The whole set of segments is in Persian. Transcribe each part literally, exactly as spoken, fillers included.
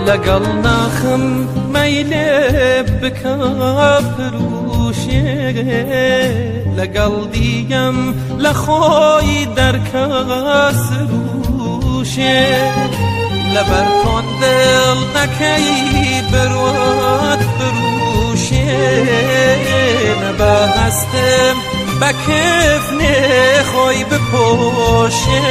لەگەڵ ناخم مەیلێ بکە پرۆشێ لەگەڵ دیگەم لە خۆی دەرکە سروشێ لەبەر تۆن دڵ نەکەی بڕوات فروشێ نەبە هەستم بە کفنێ خۆی بپۆشێ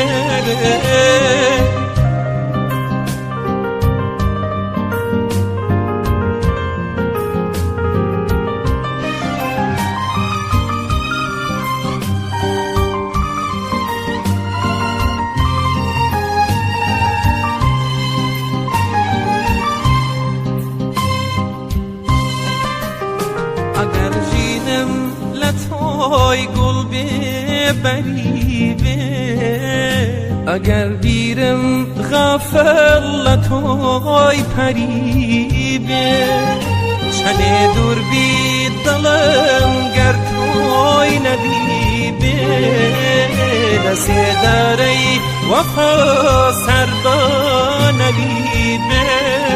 ئەگەر ژینم لە تۆی گوڵ بێبەری بێ ئەگەر بیرم غافڵ لە تۆی پەری بێ چەندێ دوور بی دڵم گەر تۆی نەبی بێ لە سێدارەی وەفا سەر بە نەبی بێ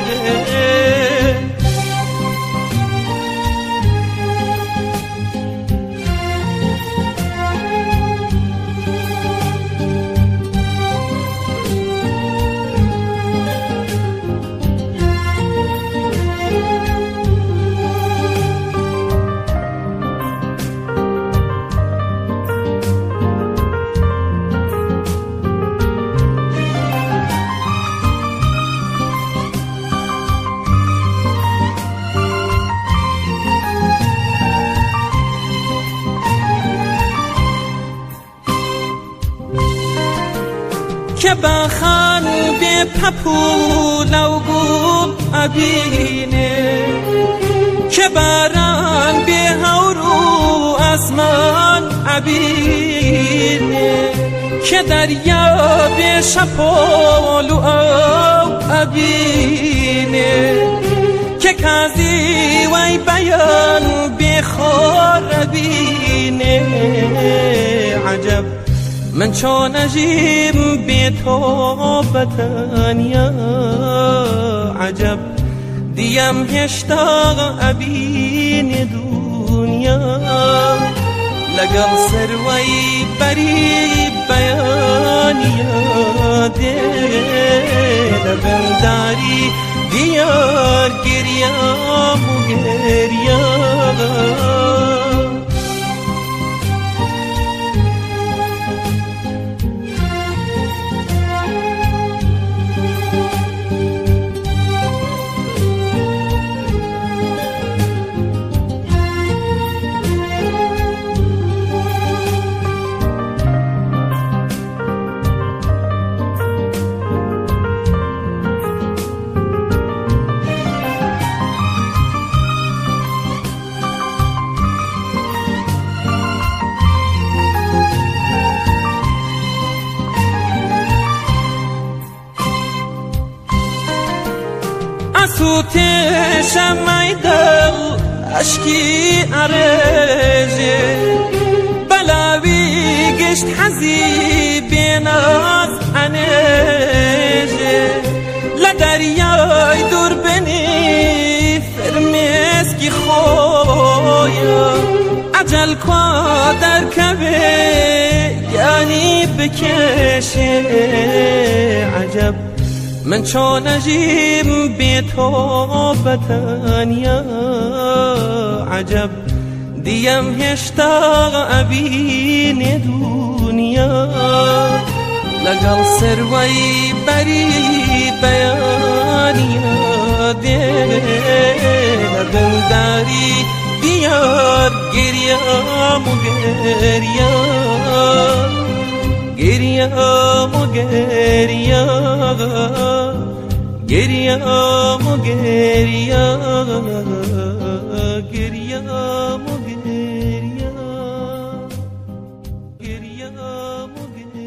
که بخان به پپولو گوب ابینه که باران به هورو اسمان ابینه که دریا به شپولو او ابینه که کازی وی بیان به خور ابینه عجب من چون اجیم بی تو بتنیا عجب دیم هشتا ابین دنیا لگل سروی بری بیانیا ده لبنداری دیار گریام و گریام سوتش میدل اشکی عرجه بلاوی گشت حزی بیناز انجه لدریای دور بنی فرمسکی خویا عجل کا در کبه یعنی بکشه عجب من چون اجیم بی تو بتنیا عجب دیم هشتاق ابین دنیا لگل سروی بری بیانیا ده لبنداری دیار گریام و گریام گریام و گریام گریام و گریام گریام و گریام گریام و گریام